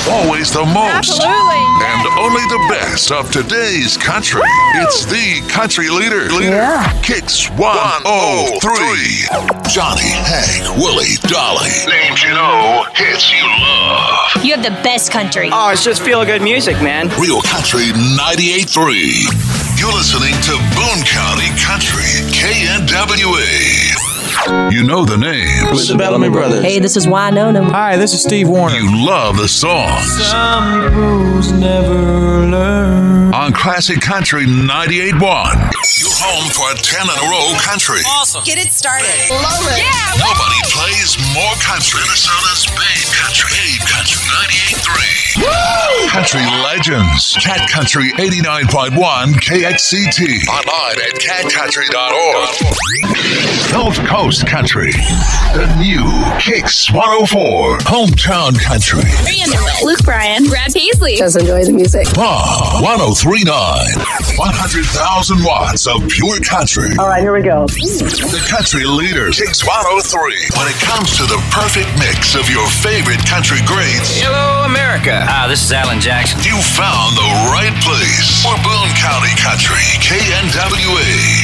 Always the most. Absolutely. And only the best of today's country. Woo! It's the country leader. Yeah. Kicks 103. Johnny, Hank, Willie, Dolly. Names you know, hits you love. You have the best country. Oh, it's just feel-good music, man. Real Country 98.3. You're listening to Boone County Country, KNWA. You know the names. With the Bellamy Brothers. Hey, this is Winona. Hi, this is Steve Warner. You love the songs. Some heroes never learn. On Classic Country 98.1. You're home for a 10 in a row country. Awesome. Get it started. Love it. Yeah. Nobody plays more country. Minnesota's Babe Country. Babe Country 98.3. Woo! Country Legends. Cat Country 89.1 KXCT. Online at catcountry.org. Gulf Coast Country. The new Kicks 104. Hometown Country. Luke Bryan. Brad Paisley. Just enjoy the music. Bob 103.9. 100,000 watts of pure country. All right, here we go. The country leader, Kicks 103. When it comes to the perfect mix of your favorite country greats, Hello, America. This is Alan Jackson. you found the right place for Boone County Country, KNWA.